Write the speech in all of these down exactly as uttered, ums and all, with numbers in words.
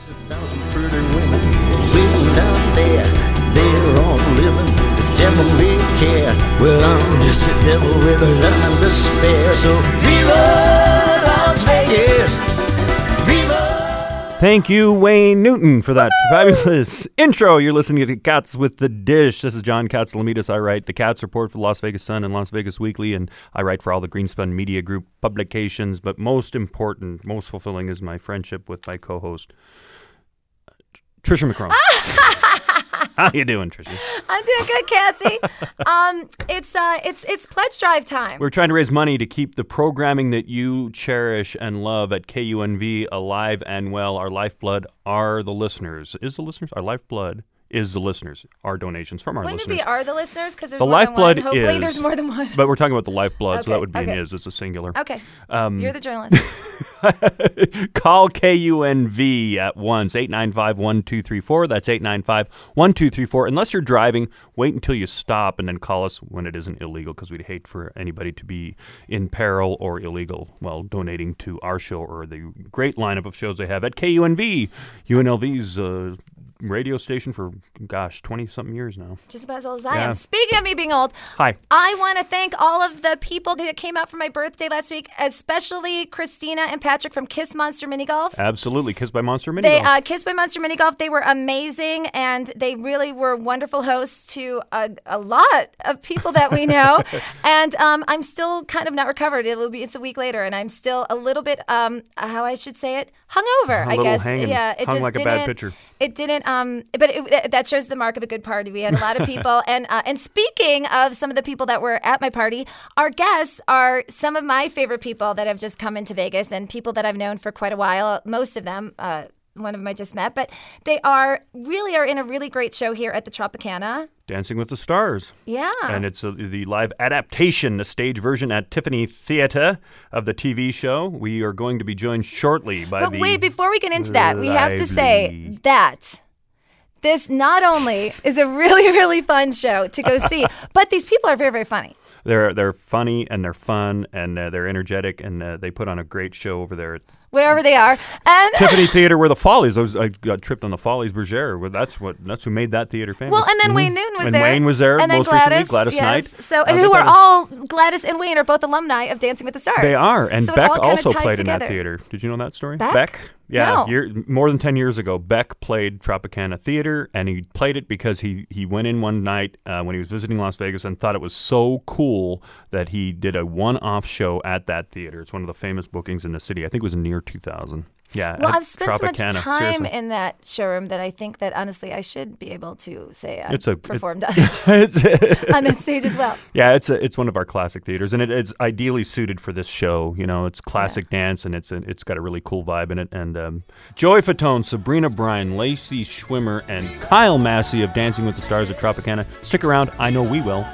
There's a thousand pretty women waiting out there. They're all living, the devil may care. Well, I'm just a devil with a love and despair. So Viva Las Vegas! Viva! Thank you, Wayne Newton, for that fabulous intro. You're listening to Cats with the Dish. This is John Katsilometes. I write the Cats Report for the Las Vegas Sun and Las Vegas Weekly, and I write for all the Greenspun Media Group publications. But most important, most fulfilling is my friendship with my co-host, Trisha McCrone. How you doing, Trisha? I'm doing good, Katsy. um, it's uh, it's it's pledge drive time. We're trying to raise money to keep the programming that you cherish and love at K U N V alive and well. Our lifeblood are the listeners. Is the listeners? Our lifeblood is the listeners. Our donations from our Wouldn't listeners. it be are the listeners? Because there's The more lifeblood than one. Hopefully is, there's more than one. But we're talking about the lifeblood, Okay, so that would be okay. an is. It's a singular. Okay. Um, You're the journalist. Call K U N V at once, eight nine five, one two three four. That's eight nine five, one two three four. Unless you're driving, wait until you stop and then call us when it isn't illegal, because we'd hate for anybody to be in peril or illegal while donating to our show or the great lineup of shows they have at K U N V, U N L V's uh, radio station for, gosh, twenty-something years now. Just about as old as I Yeah. am. Speaking of me being old, Hi. I want to thank all of the people that came out for my birthday last week, especially Christina and Patrick from Kiss Monster Mini Golf. Absolutely. Kissed by Monster Mini They Golf. uh, Kiss by Monster Mini Golf. They were amazing, and they really were wonderful hosts to a, a lot of people that we know. and um, I'm still kind of not recovered. It will be. It's a week later, and I'm still a little bit, um, how I should say it, hungover. A I little guess. hanging, yeah, it hung just like a didn't, bad picture. It didn't. Um, but it, that shows the mark of a good party. We had a lot of people, and uh, and speaking of some of the people that were at my party, our guests are some of my favorite people that have just come into Vegas, and people that I've known for quite a while. Most of them. Uh, One of them I just met, but they are really are in a really great show here at the Tropicana. Dancing with the Stars. Yeah. And it's a, the live adaptation, the stage version at Tiffany Theater of the T V show. We are going to be joined shortly by But the wait, before we get into that, we have to say lively- that this not only is a really, really fun show to go see, but these people are very, very funny. They're they're funny and they're fun and uh, they're energetic and uh, they put on a great show over there at Wherever they are. And Tiffany Theater, where the Follies. I, was, I got tripped on the Follies Bergère. Well, that's what that's who made that theater famous. Well, and then Mhm. Wayne Newton was and there. Wayne was there and then most Gladys, recently. Gladys yes. Knight. So, Uh, who they are thought- all Gladys and Wayne are both alumni of Dancing with the Stars. They are, and So it Beck all kinda also ties played in together. that theater. Did you know that story? Beck? Yeah, No. year, more than ten years ago, Beck played Tropicana Theater, and he played it because he, he went in one night uh, when he was visiting Las Vegas and thought it was so cool that he did a one-off show at that theater. It's one of the famous bookings in the city. I think it was in near two thousand. Yeah, Well, at I've spent so much Tropicana. time Seriously. in that showroom that I think that honestly I should be able to say I It's a- performed on, It's- on that stage as well. Yeah, it's a, it's one of our classic theaters, and it, it's ideally suited for this show. You know, it's classic dance, and it's a, it's got a really cool vibe in it. And um, Joey Fatone, Sabrina Bryan, Lacey Schwimmer, and Kyle Massey of Dancing with the Stars at Tropicana. Stick around. I know we will.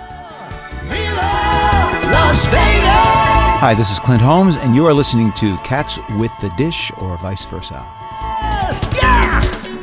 Viva Las Vegas! Hi, this is Clint Holmes, and you are listening to Cats with the Dish, or vice versa. Yeah!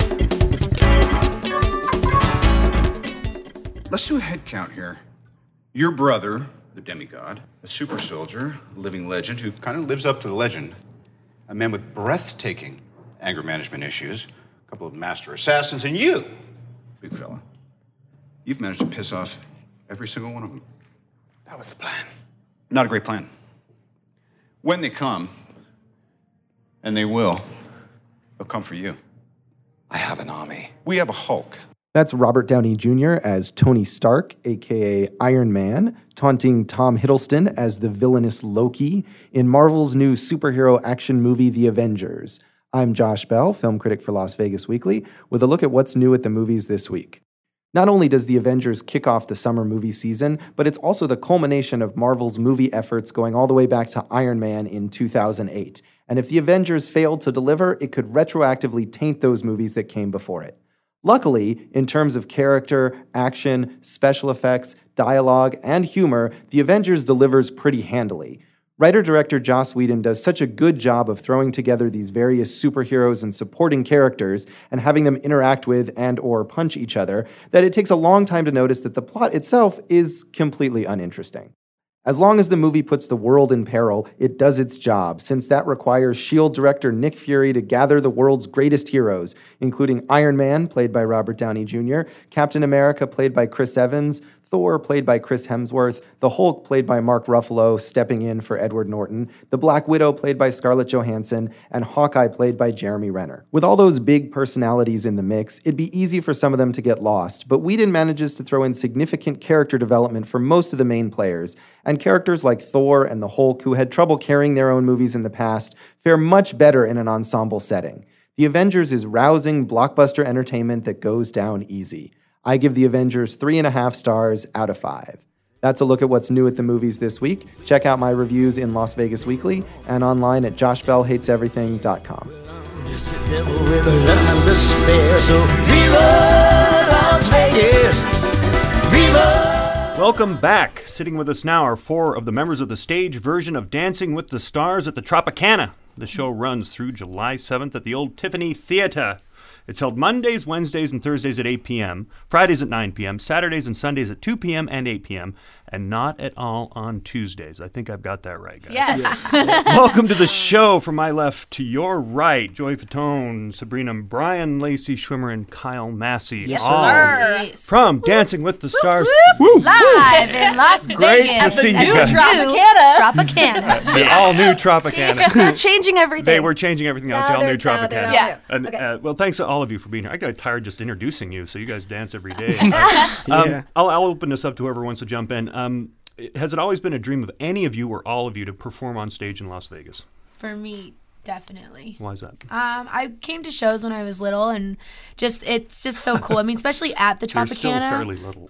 Let's do a head count here. Your brother, the demigod, a super soldier, a living legend who kind of lives up to the legend, a man with breathtaking anger management issues, a couple of master assassins, and you, big fella. You've managed to piss off every single one of them. That was the plan. Not a great plan. When they come, and they will, they'll come for you. I have an army. We have a Hulk. That's Robert Downey Junior as Tony Stark, a k a. Iron Man, taunting Tom Hiddleston as the villainous Loki in Marvel's new superhero action movie, The Avengers. I'm Josh Bell, film critic for Las Vegas Weekly, with a look at what's new at the movies this week. Not only does The Avengers kick off the summer movie season, but it's also the culmination of Marvel's movie efforts going all the way back to Iron Man in two thousand eight. And if The Avengers failed to deliver, it could retroactively taint those movies that came before it. Luckily, in terms of character, action, special effects, dialogue, and humor, The Avengers delivers pretty handily. Writer-director Joss Whedon does such a good job of throwing together these various superheroes and supporting characters and having them interact with and or punch each other that it takes a long time to notice that the plot itself is completely uninteresting. As long as the movie puts the world in peril, it does its job, since that requires S H I E L D director Nick Fury to gather the world's greatest heroes, including Iron Man, played by Robert Downey Junior, Captain America, played by Chris Evans, Thor, played by Chris Hemsworth, the Hulk, played by Mark Ruffalo, stepping in for Edward Norton, the Black Widow, played by Scarlett Johansson, and Hawkeye, played by Jeremy Renner. With all those big personalities in the mix, it'd be easy for some of them to get lost, but Whedon manages to throw in significant character development for most of the main players, and characters like Thor and the Hulk, who had trouble carrying their own movies in the past, fare much better in an ensemble setting. The Avengers is rousing blockbuster entertainment that goes down easy. I give The Avengers three and a half stars out of five. That's a look at what's new at the movies this week. Check out my reviews in Las Vegas Weekly and online at josh bell hates everything dot com. Just the devil with a love and despair. So viva Las Vegas, viva. Welcome back. Sitting with us now are four of the members of the stage version of Dancing with the Stars at the Tropicana. The show runs through July seventh at the Old Tiffany Theater. It's held Mondays, Wednesdays, and Thursdays at eight p.m., Fridays at nine p.m., Saturdays and Sundays at two p.m. and eight p.m., and not at all on Tuesdays. I think I've got that right, guys. Yes. Welcome to the show. From my left to your right, Joey Fatone, Sabrina, Brian, Lacey Schwimmer, and Kyle Massey. Yes, all sir. from Dancing with the Stars. Woo, live in Las Vegas. Great to see you guys. Tropicana. Tropicana. The all-new Tropicana. They're changing everything. They were changing everything else. The Now all-new they're- now Tropicana. they're- Yeah. And, Okay. uh, well, thanks to all of you for being here. I got tired just introducing you, so you guys dance every day. Uh, um, Yeah. I'll, I'll open this up to whoever wants to jump in. Um, has it always been a dream of any of you or all of you to perform on stage in Las Vegas? For me, definitely. Why is that? Um, I came to shows when I was little, and just it's just so cool. I mean, especially at the You're Tropicana. still fairly little.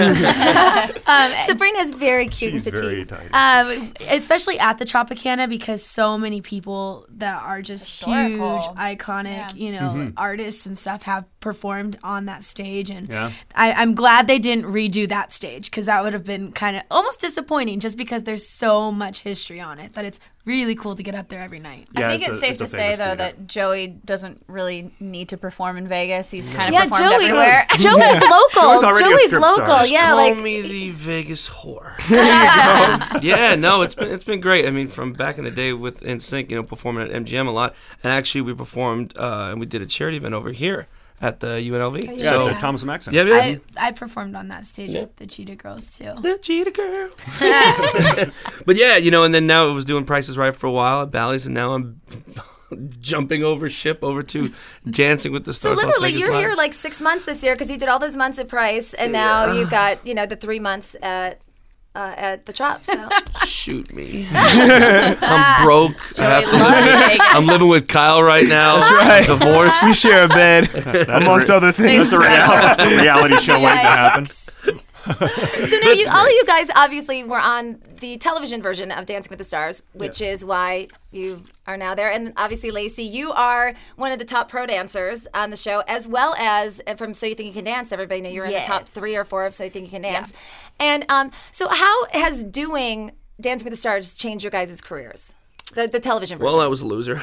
um, Sabrina's very cute She's and very petite. tiny. Um, especially at the Tropicana, because so many people that are just Historical. huge, iconic, Yeah. you know, artists and stuff have performed on that stage, and Yeah. I, I'm glad they didn't redo that stage, because that would have been kind of almost disappointing, just because there's so much history on it that it's really cool to get up there every night. Yeah, I think it's, a- safe a to say, famous though, theater. that Joey doesn't really need to perform in Vegas. He's kind of Yeah, performed Joey. everywhere. Joey's local. Joey's already a Joey's strip local. star. Yeah, Call like me the Vegas whore. Um, yeah, no, it's been it's been great. I mean, from back in the day with N Sync, you know, performing at M G M a lot, and actually we performed uh, and we did a charity event over here at the U N L V. Yeah, so the Thomas and Maxon. yeah, yeah. I, I performed on that stage Yeah. with the Cheetah Girls too. The Cheetah Girl. But yeah, you know, and then now I was doing Price is Right for a while at Bally's, and now I'm jumping over ship over to Dancing with the so. Stars. Las Literally, Vegas you're Live. here like six months this year because you did all those months at Price, and now you've got you know the three months at uh, at the Trop. So Shoot me. I'm broke. I have to loves live. Vegas. I'm living with Kyle right now. That's right. Divorced. We share a bed, amongst re- other things. That's a reality, reality show waiting to happen. So now you, all of you guys obviously were on the television version of Dancing with the Stars, which is why you are now there. And obviously, Lacey, you are one of the top pro dancers on the show, as well as uh, from So You Think You Can Dance. Everybody know you're in the top Yes. three or four of So You Think You Can Dance. And um, so how has doing Dancing with the Stars changed your guys' careers? The, the television version. Well, I was a loser.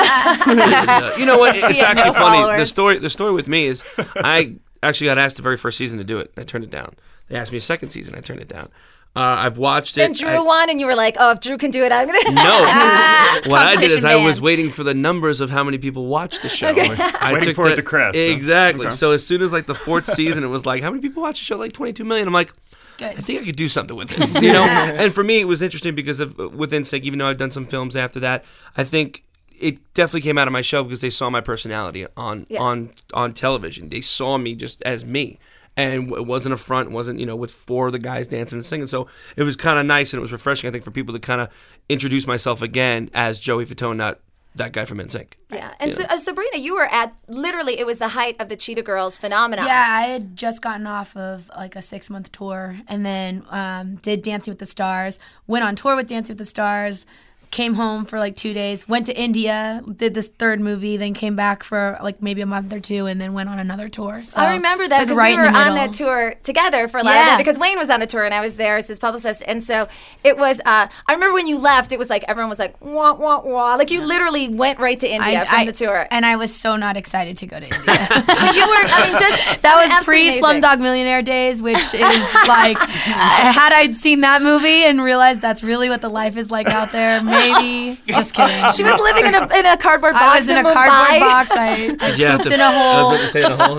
Uh, you know what? It's had actually no funny. The followers. story, the story with me is, I actually got asked the very first season to do it. I turned it down. They asked me a second season. I turned it down. Uh, I've watched it. Then Drew I- won, and you were like, "Oh, if Drew can do it, I'm gonna." No. What I did is Competition I man. was waiting for the numbers of how many people watched the show. I Waiting took for it the- to crest, huh? Exactly. Okay. So as soon as like the fourth season, it was like, how many people watch the show? Like twenty-two million. I'm like, Good. I think I could do something with this, you know. And for me, it was interesting because of with N Sync, even though I've done some films after that, I think it definitely came out of my show because they saw my personality on Yeah. on on television. They saw me just as me. And it wasn't a front, it wasn't, you know, with four of the guys dancing and singing. So it was kind of nice and it was refreshing, I think, for people to kind of introduce myself again as Joey Fatone, not that guy from N Sync. Yeah, and Yeah. so, uh, Sabrina, you were at literally it was the height of the Cheetah Girls phenomenon. Yeah, I had just gotten off of like a six month tour, and then um, did Dancing with the Stars. Went on tour with Dancing with the Stars. came home for like two days, went to India, did this third movie, then came back for like maybe a month or two, and then went on another tour. So I remember that it was because right we were in the on middle. that tour together for a lot Yeah. of it because Wayne was on the tour and I was there as his publicist. And so it was, uh, I remember when you left, it was like everyone was like, wah, wah, wah. Like you literally went right to India I- from I- the tour. And I was so not excited to go to India. But you were, I mean, just, That was absolutely pre amazing. Slumdog Millionaire days, which is like, had I seen that movie and realized that's really what the life is like out there, maybe. Just kidding. She was living in a, in a cardboard box I was in a Mumbai. cardboard box. I, I Did you have pooped to- in a I was hole. about to say in a hole.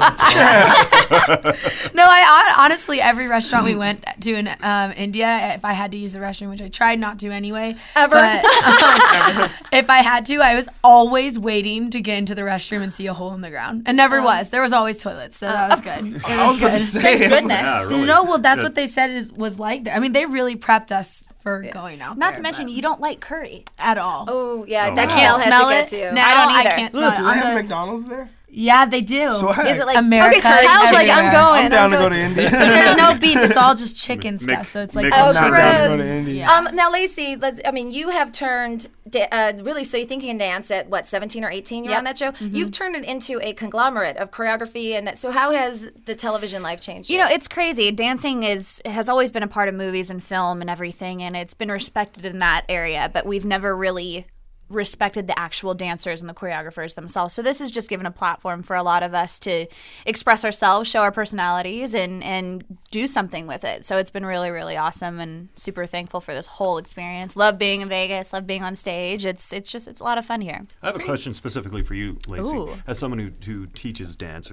That's- No, I hon- honestly, every restaurant we went to in um, India, if I had to use the restroom, which I tried not to anyway, Ever? but, um, if I had to, I was always waiting to get into the restroom and see a hole in the ground. And never was. There was always toilets, so that was good. It was I was about to good. say. Thank goodness. Yeah, really. No, well, that's Good. what they said is was like there. I mean, they really prepped us for going out Not there, to mention, but- you don't like curry. at all. Oh, yeah, Oh, that wow. smell Can't had smell to it. get to you. No, I don't either. I can't smell Look, it. do they I'm have the- McDonald's there? Yeah, they do. Swag. Is it like America? Okay, Kyle's like, I'm everywhere. going. I'm down to going. go to India. But there's no beef. It's all just chicken Mc- stuff. So it's like Mc- Oh, I'm not down to go gross. to India. Yeah. Um, now, Lacey, let's, I mean, you have turned da- uh, really So You Think You Can Dance at what, seventeen or eighteen? You were Yep. on that show. Mm-hmm. You've turned it into a conglomerate of choreography, and that. So, how has the television life changed? You know, it's crazy. Dancing is has always been a part of movies and film and everything, and it's been respected in that area, but we've never really respected the actual dancers and the choreographers themselves. So this has just given a platform for a lot of us to express ourselves, show our personalities, and and do something with it. So it's been really, really awesome, and super thankful for this whole experience. Love being in Vegas, love being on stage. It's it's just it's a lot of fun here. I have a question specifically for you, Lacey, Ooh. as someone who, who teaches dance.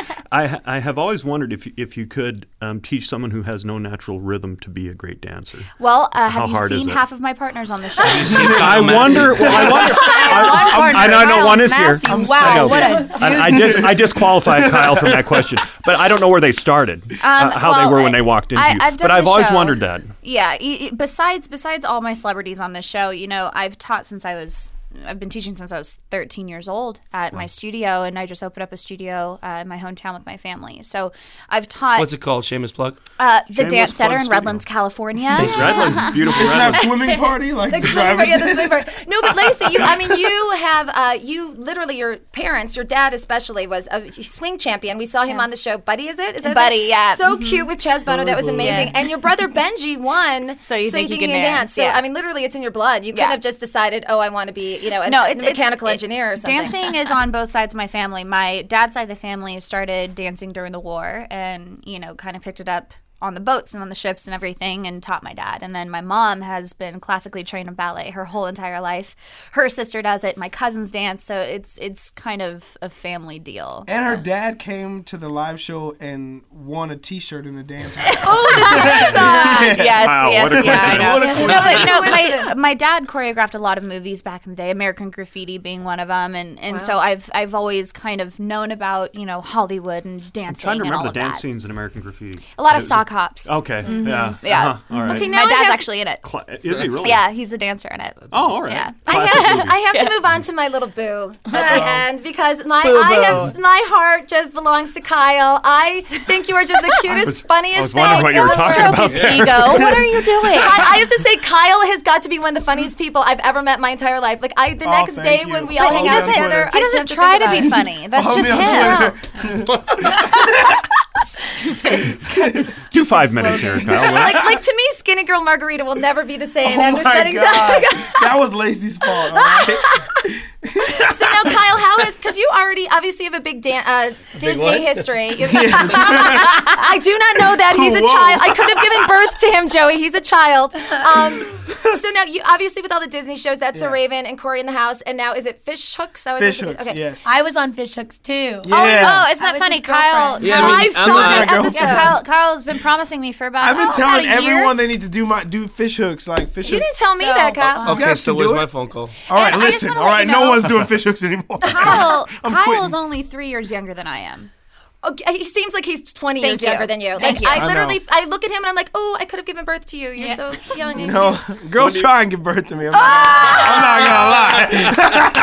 I I have always wondered if you, if you could um, teach someone who has no natural rhythm to be a great dancer. Well, uh, How have you hard is seen it? half of my partners on the show? I wonder. Well, I wonder. I, I, I know. I know one is here. Massey, I wow, know. what a dude. I, I, dis- I disqualified Kyle from that question, but I don't know where they started, uh, how well, they were when they walked into I- you. I've done But I've the always show. wondered that. Yeah. y- y- Besides, besides all my celebrities on this show, you know, I've taught since I was. I've been teaching since I was thirteen years old at my studio, and I just opened up a studio uh, in my hometown with my family. So I've taught What's it called? Shameless plug? uh, the Shameless Dance Center plug in studio. Redlands, California. Redlands, beautiful Isn't Redlands. that swimming party like Like the swimming drivers? party, yeah, the swimming party. No, but Lacey, you, I mean, you have, uh, you literally, your parents, your dad especially, was a swing champion. We saw him Yeah. on the show. Buddy, is it? Is that Buddy, it? yeah. So Mhm. cute with Chaz Bono. That was amazing. Yeah. And your brother Benji won. So You Think You Can Dance, So, yeah. I mean, literally, it's in your blood. You couldn't Yeah. have just decided, oh, I want to be, you know, a, No, a it's mechanical it's- engineer or something. Dancing is on both sides of my family. My dad's side of the family started dancing during the war, and you know, kind of picked it up on the boats and on the ships and everything, and taught my dad. And then my mom has been classically trained in ballet her whole entire life. Her sister does it. My cousins dance, so it's it's kind of a family deal. And her dad came to the live show and won a T-shirt in the dance. Oh, the dance song! Yes, Wow, yes, what a yeah, I coincidence. know. What a No, but you know, coincidence. my my dad choreographed a lot of movies back in the day, American Graffiti being one of them, and, and so I've I've always kind of known about you know Hollywood and dancing. I'm trying to and all remember of the dance that. scenes in American Graffiti. A lot of It was- sock hops. Okay. Yeah. Yeah. Uh-huh. All right. Okay, My now I dad's have to- actually in it. Cla- is he really? Yeah, he's the dancer in it. Oh, all right. Yeah. I Classic have, movie. I have to move on to my little boo at the end because my Boo I boo. have my heart just belongs to Kyle. I think you are just the cutest, was- funniest I was wondering thing. what you were Don't talking stroke about his there. Ego. What are you doing? I, I have to say, Kyle has got to be one of the funniest people I've ever met in my entire life. Like I, the Oh, next thank day you. when we But all he hang out doesn't- together, He I doesn't have to try think to be about it. funny. That's Follow just me on him. Twitter. Do five minutes here, Kyle. Like, like to me, Skinny Girl Margarita will never be the same Oh after my shutting God. down. That was Lacey's fault. All right? So now, Kyle, how is because you already obviously have a big dan- uh, Disney what? history. You- I do not know that he's a Whoa. child. I could have given birth to him, Joey. He's a child. Um, so now, you obviously with all the Disney shows, that's Yeah. a Raven and Corey in the House, and now is it Fish Hooks? I was Fish hooks, okay. yes. I was on Fish Hooks too. Yeah. Oh, isn't I that was funny? his Kyle. girlfriend. Yeah, I mean, I I'm saw not- that Yeah, episode. Yeah, Kyle, Kyle's been promising me for about I've been oh, telling about a year. everyone they need to do my do fish hooks like fish You hooks. didn't tell me So that, Kyle. You Okay, guys so can where's do my it. phone call? All right, And I just listen. wanna All let right, you no know- one's doing fish hooks anymore. Kyle, I'm Kyle's quitting. only three years younger than I am. Okay, he seems like he's twenty Thank years you. younger than you. Thank like you. I I literally, know. I look at him and I'm like, oh, I could have given birth to you. You're Yeah. so young. and No, cute. girls try and give birth to me. I'm not, I'm not gonna lie.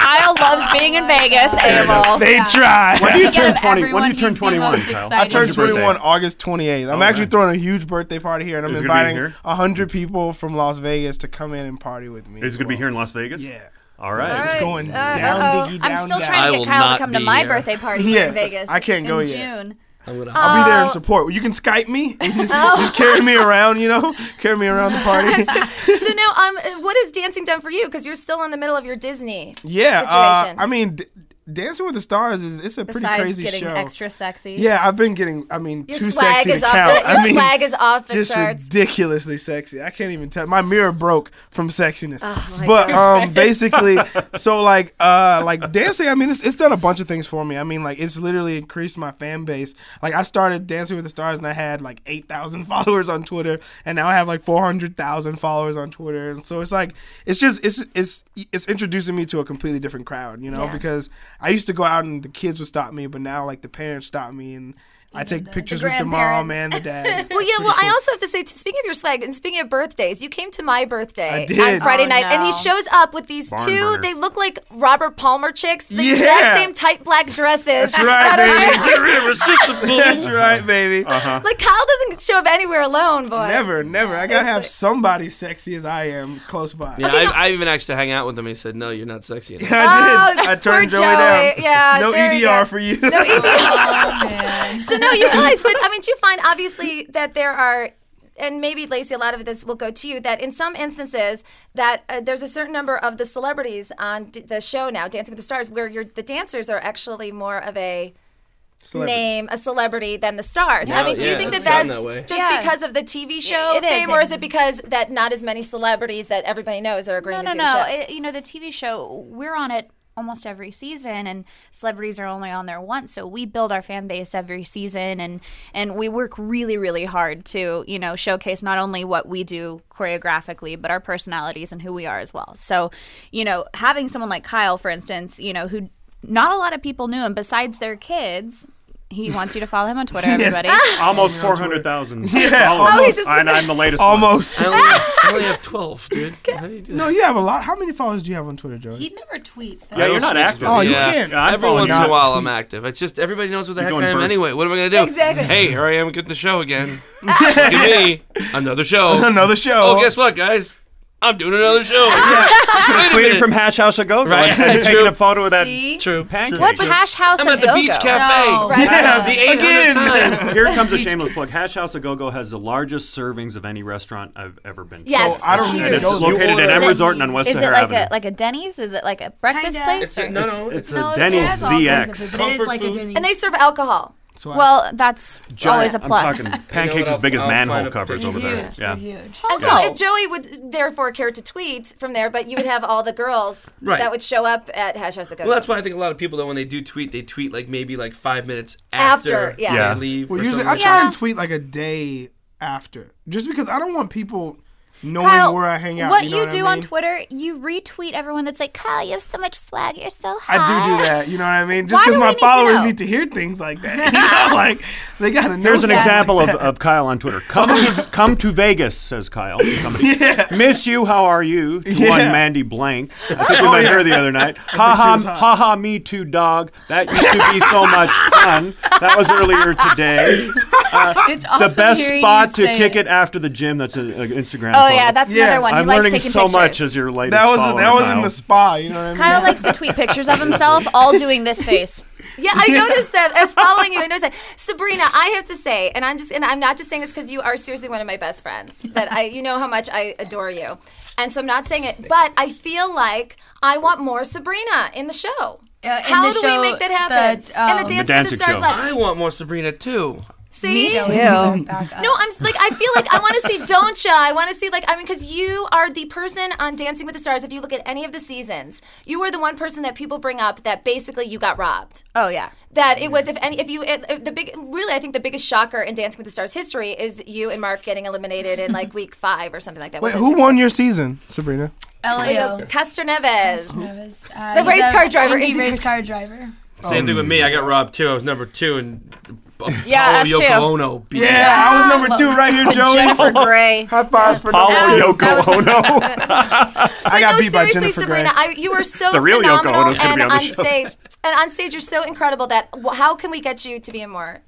Kyle loves being in Vegas. Abel. They try. When do you turn Out of twenty? When do everyone, you turn he's the twenty-one, most Kyle? excited. I When's turned your birthday? twenty-one August twenty-eighth. I'm Okay. actually throwing a huge birthday party here, and I'm Is it gonna be inviting here? one hundred people from Las Vegas to come in and party with me. Is it going to be here in Las Vegas? Yeah. All right. All It's right. going Uh, down, uh-oh. diggy, I'm down, still down. trying I to will get Kyle to not come to be my here. birthday party Yeah, in Vegas. I can't go in yet. June. I'm gonna. I'll be there in Oh. support. You can Skype me. Just carry me around, you know? Carry me around the party. So now, um, what has dancing done for you? Because you're still in the middle of your Disney Yeah, uh, situation. I mean, D- Dancing with the Stars is it's a pretty Besides crazy getting show. extra sexy. Yeah, I've been getting. I mean, Your too swag sexy is to off count. the- your I mean, swag is off the just charts. ridiculously sexy. I can't even tell. My mirror broke from sexiness. Oh, my but God. um, basically, so like uh, like dancing. I mean, it's it's done a bunch of things for me. I mean, like it's literally increased my fan base. Like I started Dancing with the Stars and I had like eight thousand followers on Twitter, and now I have like four hundred thousand followers on Twitter. And so it's like it's just it's it's it's introducing me to a completely different crowd. You know, Yeah. because I used to go out and the kids would stop me, but now like the parents stop me and I take pictures with the mom and the dad. Well, yeah. Well, I also have to say, t- speaking of your swag and speaking of birthdays, you came to my birthday I did. on Friday Oh, night, and he no. shows up with these Barn two. burner. They look like Robert Palmer chicks, the Yeah. exact same tight black dresses. That's right, that are- baby. That's right, baby. Uh-huh. Like Kyle doesn't show up anywhere alone, boy. Never, never. I gotta It's have like- somebody sexy as I am close by. Yeah, Okay, I, no- I even actually hang out with him. And he said, "No, you're not sexy enough." I did. Oh, I turned poor Joey, down. Joey. Yeah, no there E you D R go. for you. No E D R. Oh, man. So no, you guys, but I mean, do you find obviously that there are, and maybe Lacey, a lot of this will go to you, that in some instances that uh, there's a certain number of the celebrities on d- the show now, Dancing with the Stars, where you're, the dancers are actually more of a Celebrity. name, a celebrity than the stars. I Yeah, mean, do you yeah, think that it's gotten that's that way. just Yeah. because of the T V show It is. fame, or is it because that not as many celebrities that everybody knows are agreeing No, no, to do no. the show? It, you know, the T V show, we're on it almost every season, and celebrities are only on there once, so we build our fan base every season, and and we work really, really hard to, you know, showcase not only what we do choreographically, but our personalities and who we are as well. So, you know, having someone like Kyle, for instance, you know, who not a lot of people knew him besides their kids. He wants you to follow him on Twitter, everybody. Almost four hundred thousand. Yeah, almost. just- And I'm the latest one. Almost. I only, have, I only have twelve, dude. How do you do No, that? you have a lot. How many followers do you have on Twitter, Joey? He never tweets. Yeah, you're not active. Oh, you Yeah. can't. Yeah, I'm Every following once you. in a while, Tweet. I'm active. It's just everybody knows what the You're heck going I am burst. anyway. What am I gonna do? Exactly. Hey, here I am getting the show again. Look at me, another show. Another show. Oh, guess what, guys? I'm doing another show. Wait a Tweeted minute. from Hash House a Go Right. and taking True. a photo of that See? True. pancake. What's Hash House I'm a at the Beach Go-Go? Cafe. No, Right. Yeah, The eighth hundredth time. Here comes a shameless plug. Hash House a Go Go has the largest servings of any restaurant I've ever been to. Yes, So I don't huge. even And it's go. located You at order- M Resort on West Is it Sahara like Avenue. a like a Denny's? Is it like a breakfast Kinda. place? It's a, or- no, It's, no. it's No, a it Denny's has all kinds Z of X. food, but it is Comfort like a food. Denny's. And they serve alcohol. So I- Well, that's always a I'm plus. talking pancakes I'll- as big as I'll manhole find a covers picture. over They're there. huge. Yeah. They're huge. And so Oh. if Joey would therefore care to tweet from there, but you would have all the girls Right. that would show up at Hash House to Go. Well, that's why I think a lot of people, though, when they do tweet, they tweet like maybe like five minutes after, After, yeah. Yeah. they leave. Well, or usually I something. try Yeah. and tweet like a day after, just because I don't want people knowing Kyle, where I hang out. what you, you, know what do I on mean? Twitter, you retweet everyone that's like, Kyle, you have so much swag. You're so hot. I do do that. You know what I mean? Just Why because do we my need to followers know? need to hear things like that. You know, like they gotta know. Here's an stuff example like of, that. of Kyle on Twitter. Come to come to Vegas, says Kyle. to Somebody. Yeah. Miss you, how are you? To Yeah. one Mandy Blank. I think we Oh, met yeah. her the other night. she Ha ha, was hot. ha ha, me too, dog. That used to be so much fun. That was earlier today. It's The awesome best hearing spot you to say kick it after the gym. That's an Instagram Oh photo. yeah, that's Yeah. another one. He I'm likes learning taking so pictures. much as your latest That was follower, that was Kyle. in the spa. You know what I mean? Kyle likes to tweet pictures of himself, all doing this face. Yeah, I noticed that as following you. I noticed that. Sabrina, I have to say, and I'm just, and I'm not just saying this because you are seriously one of my best friends. That I, you know how much I adore you, and so I'm not saying it, but I feel like I want more Sabrina in the show. Uh, in How the do show, we make that happen? the, um, and the The Dance with Dancing the Stars show. live. I want more Sabrina too. See? Me too. Back up. No, I'm s- like I feel like I want to see Don't Ya? I want to see like I mean because you are the person on Dancing with the Stars. If you look at any of the seasons, you were the one person that people bring up that basically you got robbed. Oh yeah. That it was if any if you it, if the big really I think the biggest shocker in Dancing with the Stars history is you and Mark getting eliminated in like week five or something like that. Wait, Was it who six- won your season, Sabrina? Elio. Castor Neves. Neves. Uh, The he's race a car driver, indie Indy race car- car driver. Same thing with me. I got robbed too. I was number two, and Yeah, Paulo that's Yoko true. Ono. beat Yeah, me. I was number two right here, Joey. Jennifer Grey. High fives for Paulo number two. Yoko Ono. I got no, beat by seriously, Jennifer Sabrina, Grey. I, you were so The real Yoko phenomenal Ono's gonna and be on the on show. stage. And on stage, you're so incredible that wh- how can we get you to be in more?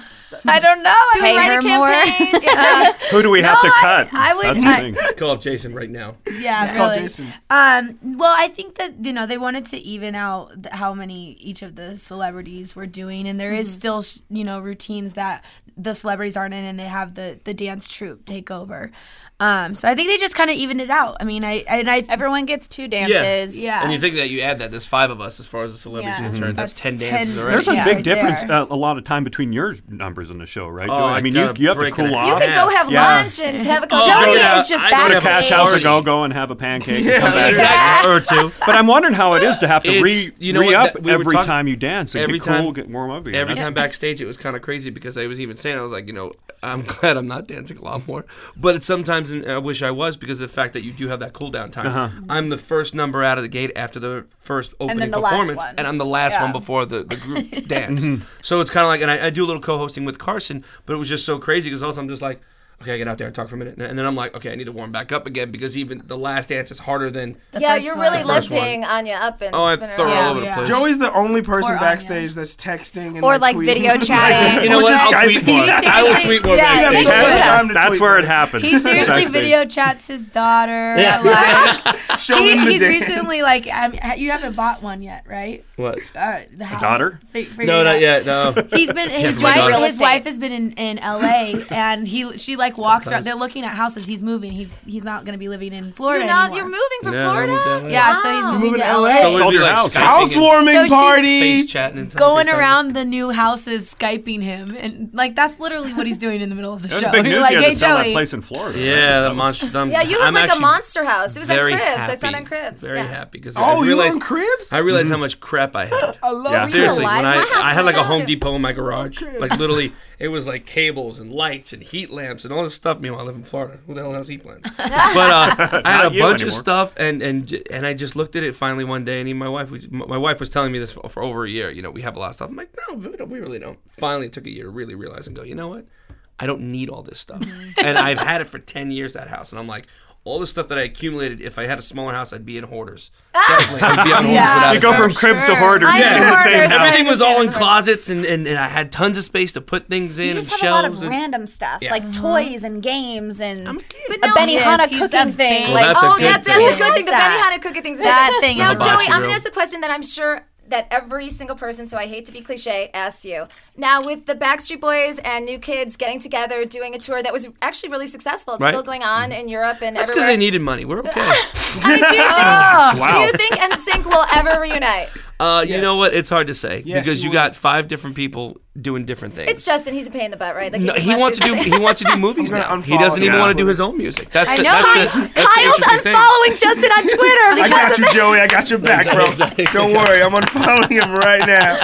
I don't know. Do we Pay write her a more. campaign? Yeah. Who do we have to I- cut? I would- That's the I- thing. Let's call up Jason right now. Yeah, call really. Jason. Um, well, I think that you know they wanted to even out th- how many each of the celebrities were doing, and there is still sh- you know routines that the celebrities aren't in, and they have the the dance troupe take over. Um, so I think they just kind of evened it out. I mean, I and I Everyone gets two dances. yeah. And you think that you add that, there's five of us as far as the celebrities Yeah. are concerned. That's, That's ten ten. dances already. There's a Yeah, big right difference. there. Uh, a lot of time between your numbers in the show, right, Oh, Joey? I I mean, you got a you have to break and cool a off. You could go have Yeah. lunch and have a couple. Oh, Joey yeah. is just I go to Go to backstage. Cash House party. to go, go and have a pancake Yeah, and come back. exactly. Or two. But I'm wondering how it is to have to re, It's- you know re what, up that- we were every talking- time you dance and every get cool, time- get warm up again. Every That's- time backstage, it was kind of crazy because I was even saying, I was like, you know, I'm glad I'm not dancing a lot more. But it's sometimes, and I wish I was, because of the fact that you do have that cool down time. Uh-huh. I'm the first number out of the gate after the first opening then the last performance, one. and I'm the last Yeah. one before the, the group dance. So it's kind of like, and I, I do a little co-hosting with Carson, but it was just so crazy because also I'm just like, okay, I get out there and talk for a minute, and then I'm like, okay, I need to warm back up again because even the last dance is harder than. Yeah, first you're one. really The first lifting Anya up and Oh, I spinning throw her around. all over the Yeah. place. Joey's the only person Poor Anya. backstage that's texting and Or, like, like, tweeting. video chatting. You know what? I'll Skyping. tweet more. I will tweet more Yeah, backstage. he That's- should. time to That's tweet where more. it happens. He seriously Backstage. video chats his daughter. Yeah. Like, Show he, him the he's dance. recently like, um, you haven't bought one yet, right? What? Uh, the house. daughter? Fi- figure No, it not out. yet. No. He's been his for my wife. daughter. His Real estate. wife has been in, in L A and he she like walks around. They're looking at houses. He's moving. He's he's not going to be living in Florida You're not. anymore. You're moving from No, I moved to Florida. L A. Yeah, so he's Wow. moving, Moving to to L A. L A. So it'd Sold be your like house. Skyping Housewarming So she's party. Face chatting and Going FaceTiming. around the new houses, skyping him, and like that's literally what he's doing in the middle of the That was show. big You're news. like, you had hey to sell Joey, that place in Florida. right? Yeah, That the was- monster. I'm, Yeah, you have I'm like a actually monster house. It was at very Cribs. I happy, saw it on Cribs. Very yeah. happy because Oh, I you were realized on Cribs? I realized how much crap I had. I love Yeah. it. Seriously, alive? when I My house I had like a was Home too. Depot in my garage, like literally, it was like cables and lights and heat lamps and all this stuff. Meanwhile, I live in Florida. Who the hell has heat lamps? But uh, I had Not a you bunch of anymore. stuff, and and j- and I just looked at it finally one day, and even my wife, we, my wife was telling me this for, for over a year. You know, we have a lot of stuff. I'm like, no, we, don't, we really don't. Finally, it took a year to really realize and go, you know what? I don't need all this stuff, and I've had it for ten years, that house, and I'm like, all the stuff that I accumulated. If I had a smaller house, I'd be in hoarders. Definitely, I'd be on hoarders Yeah. without You a go doubt. from cribs to sure. hoarders. I Yeah, am in the same hoarders. house. Everything was all in Understandable. closets, and, and, and I had tons of space to put things in You and just have a lot shelves. of and, random stuff, Yeah. like toys and games and I'm a kid. But a no, Benny Yes, Hanna he's cooking a thing. big- Well, like, that's a Oh, good that, that's thing. a good thing. The That. Benihana cookie thing's That thing Now, is Joey, hibachi I'm going grill. to ask the question that I'm sure that every single person, so I hate to be cliche, asks you. Now, with the Backstreet Boys and New Kids getting together, doing a tour that was actually really successful. It's Right. still going on in Europe and That's because everywhere. they needed money. We're okay. I mean, do you think, Wow. do you think N Sync will ever reunite? Uh, you Yes. know what? It's hard to say Yes, because you you will. got five different people doing different things. It's Justin. He's a pain in the butt, right? Like, No, just he wants to do. something. He wants to do movies I'm gonna now. He unfollow doesn't even him. want to do his own music. That's I the, know. That's Ky- the, that's the Kyle's interesting thing. unfollowing Justin on Twitter I because got of you, that. Joey. I got your back, bro. Don't worry. I'm unfollowing him right now.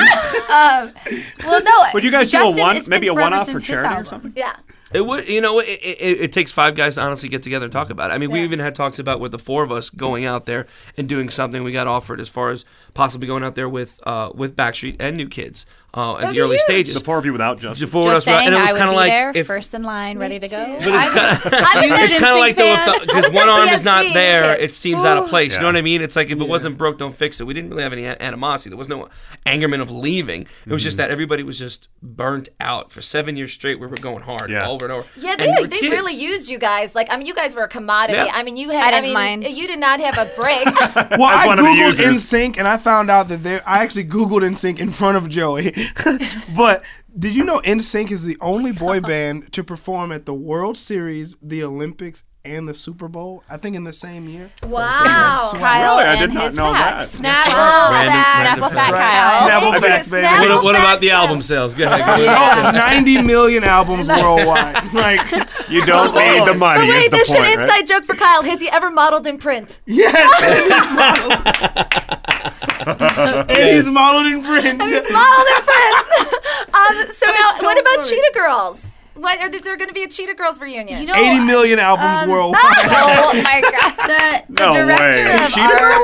Um, well, no. Would you guys Justin, do a one, it's maybe been a forever one-off for since his charity or album. something? Yeah. It would, you know, it, it, it takes five guys to honestly get together and talk about it. I mean, we Yeah. even had talks about with the four of us going out there and doing something. We got offered as far as possibly going out there with uh, with Backstreet and New Kids uh, at That'd the be early huge. stages. The four of you without Justin. The four of just us, saying, and it was I would kind be of like there, if, first in line, ready to go. But it's kind of, I was it's at kind of like though if fan. the, I because was one at arm B is S not B, there, kids. it seems out of place. You know Yeah. what I mean? It's like if it wasn't broke, don't fix it. We didn't really have any a- animosity. There was no angerment of leaving. It was just that everybody was just burnt out for seven years straight. We were going hard Yeah. over and over. Yeah, And they, we were they kids. really used you guys. Like, I mean, you guys were a commodity. Yeah. I mean, you had. I I, didn't mean, mind. you did not have a break. Well, I one of the googled users. NSYNC and I found out that they. I actually googled NSYNC in front of Joey, but did you know NSYNC is the only boy band to perform at the World Series, the Olympics, and the Super Bowl? I think in the same year. Wow. Kyle Really? I and did not his know facts. that. Snapple Random- facts. random Snapple facts. fat Kyle. Snapple Thank you. facts, baby. Snapple What, what about the facts. album sales? Go ahead. Go Oh, ahead. ninety million albums worldwide. Like, You don't need the money. But wait, is the this point, is an right? inside joke for Kyle. Has he ever modeled in print? yes. and he's modeled in print. He's modeled in print. um, so now, so what about funny. Cheetah Girls? What, are, is there going to be a Cheetah Girls reunion? You know, eighty million albums worldwide. Oh my god. the, the No director way. of Cheetah our Girls?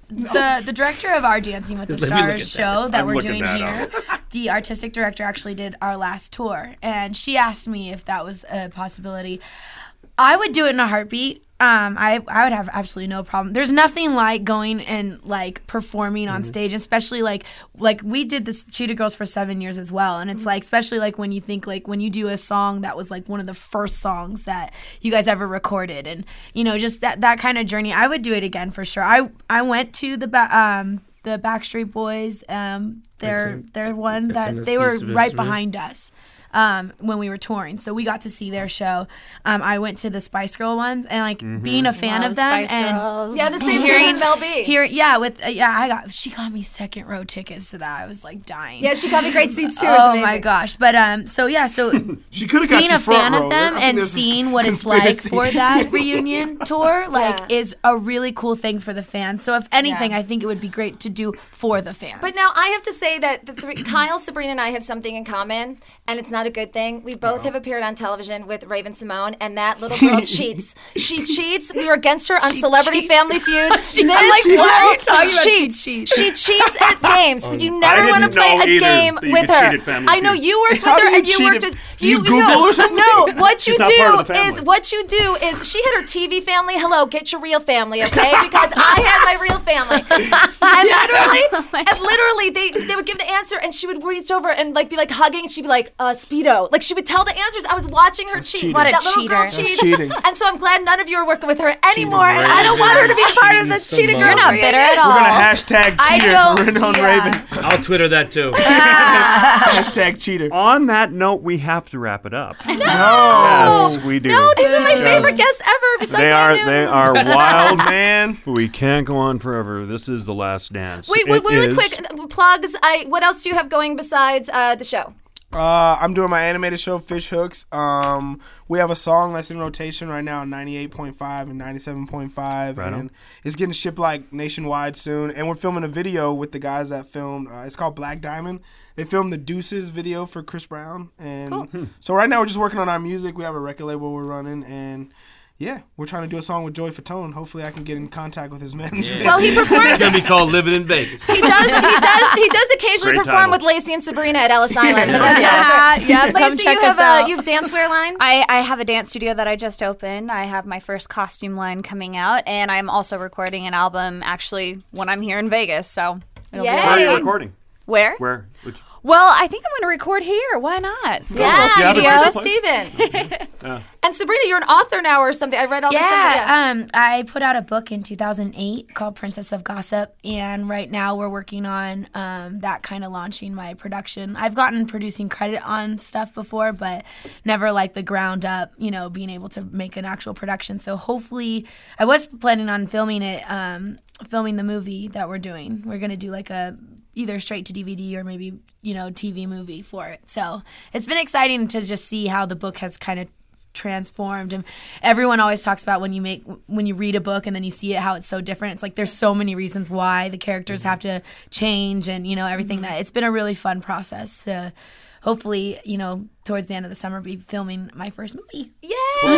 the the director of our Dancing with the Let me look at Stars that. show that I'm we're looking doing that here, the artistic director actually did our last tour, and she asked me if that was a possibility. I would do it in a heartbeat. Um, I I would have absolutely no problem. There's nothing like going and like performing on Mm-hmm. stage, especially like like we did this Cheetah Girls for seven years as well, and it's like especially like when you think like when you do a song that was like one of the first songs that you guys ever recorded, and you know just that that kind of journey. I would do it again for sure. I I went to the ba- um the Backstreet Boys. Um, they're they're one that they were right behind us. Um, when we were touring, so we got to see their show. Um, I went to the Spice Girl ones, and like being a fan Love of them, Spice and Girls. Yeah, the same hearing- season Mel B. Here, yeah, with uh, yeah, I got she got me second row tickets to that. I was like dying. Yeah, she got me great seats too. It was Oh amazing. my gosh! But um, so yeah, so She could have got being you a front fan row. of them I think and there's a seeing what it's like conspiracy. for that reunion tour, like, Yeah. is a really cool thing for the fans. So if anything, Yeah. I think it would be great to do for the fans. But now I have to say that the three, Kyle, Sabrina, and I have something in common, and it's not a good thing. We both have appeared on television with Raven Simone, and that little girl cheats. She cheats. We were against her on She Celebrity cheats. Family Feud. She- This I'm like, what are you girl talking about? She cheats. cheats. She cheats at games. You never I want to didn't play know a either game that you with could her. cheat at Family I know Feud. you worked How with do her, you and you cheat worked at- with do you you. Google no, or something? no, what you She's not part of do the is family. what you do is she had her T V family. Hello, get your real family, okay? Because I had my real family. And literally, and literally, they they would give the answer, and she would reach over and like be like hugging, and she'd be like, uh, Speedo. Like she would tell the answers. I was watching her cheat. cheating. What a that little girl cheater. That's cheats. cheating. And so I'm glad none of you are working with her anymore, and I don't want her to be part of the Cheating cheating Simone. girls. You're not bitter at all. We're gonna hashtag I cheater don't- written on yeah. Raven. I'll Twitter that too. Hashtag cheater. On that note, we have to wrap it up. No. Yes, we do. No, these are my favorite guests ever. Besides They are Manu. they are wild, Man. We can't go on forever. This is the last dance. Wait, wait, It really is- quick uh, plugs. I what else do you have going besides uh, the show? Uh, I'm doing my animated show, Fish Hooks. Um, we have a song that's in rotation right now, ninety-eight point five and ninety-seven point five, Right on. and it's getting shipped like nationwide soon. And we're filming a video with the guys that filmed. Uh, it's called Black Diamond. They filmed the Deuces video for Chris Brown, and Cool. so right now we're just working on our music. We have a record label we're running, and yeah, we're trying to do a song with Joey Fatone. Hopefully, I can get in contact with his manager. Well, he performs. It's gonna be called Living in Vegas. He does. He does. He does occasionally Great perform title. with Lacey and Sabrina at Ellis Island. But that's Yeah, yeah, Lacey, come check you have us out. a you have a dancewear line. I, I have a dance studio that I just opened. I have my first costume line coming out, and I'm also recording an album actually when I'm here in Vegas. So it'll be Yay. a Where lot are of you fun. recording? Where? Where? Which? Well, I think I'm going to record here. Why not? It's a Yeah, little studio studio. with Steven. And Sabrina, you're an author now or something. I read all this stuff. Yeah, um, I put out a book in two thousand eight called Princess of Gossip, and right now we're working on um, that kind of launching my production. I've gotten producing credit on stuff before, but never like the ground up, you know, being able to make an actual production. So hopefully, I was planning on filming it, um, filming the movie that we're doing. We're gonna do like a either straight to D V D or maybe, you know, T V movie for it. So it's been exciting to just see how the book has kind of transformed. And everyone always talks about when you make when you read a book and then you see it, how it's so different. It's like there's so many reasons why the characters have to change, and you know everything. That it's been a really fun process to hopefully, you know, towards the end of the summer be filming my first movie. Yay!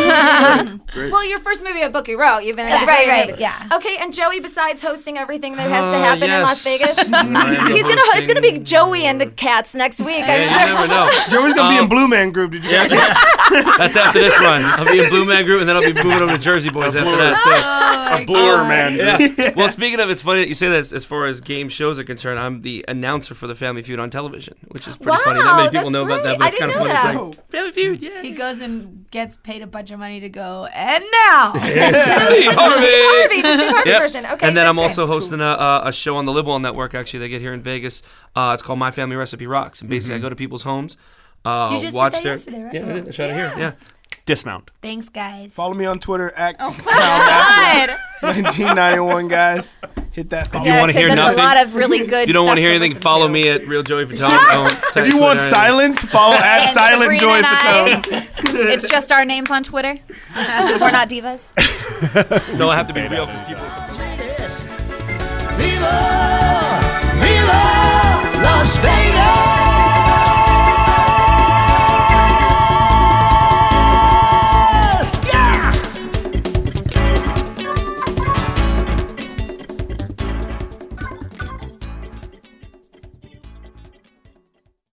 Well, your first movie, a book you wrote. You've been in Yeah, a right, right, right, movies. yeah. Okay, and Joey, besides hosting everything that has to Oh, happen in yes. Las Vegas, he's I am gonna. It's gonna be hosting- Joey and the Cats next week. Yeah, I'm you sure. never know. Joey's gonna be Um, in Blue Man Group. Did you guys? That's after this run. I'll be in Blue Man Group, and then I'll be moving over to Jersey Boys after that too. A bluer man. Yeah. Well, speaking of, it's funny that you say that. As, as far as game shows are concerned, I'm the announcer for the Family Feud on television, which is pretty Wow, funny. Not many people that's know about that, great. but I it's kind of didn't funny. know It's like Family Feud, yeah. He goes and gets paid a bunch of money to go, and now Steve Steve Harvey, the Steve Harvey Yep. version. Okay, and then that's I'm great. also hosting a, a, a show on the Live Well Network. Actually, they get here in Vegas. Uh, it's called My Family Recipe Rocks, and basically I go to people's homes, uh, You just did watch that their yesterday, right? yeah, I did. I shot it here. Yeah. Dismount. thanks, guys. Follow me on Twitter at Oh, Crown God. nineteen ninety-one, guys. Hit that. Follow. you wanna hear There's nothing- a lot of really good If you don't want want to hear anything, follow me at Real Joey Fatone. If you want silence, follow at And Silent Sabrina Joy and I- Fatone. It's just our names on Twitter. We're not divas. no, I have to be real because people. Viva, Viva Las Vegas!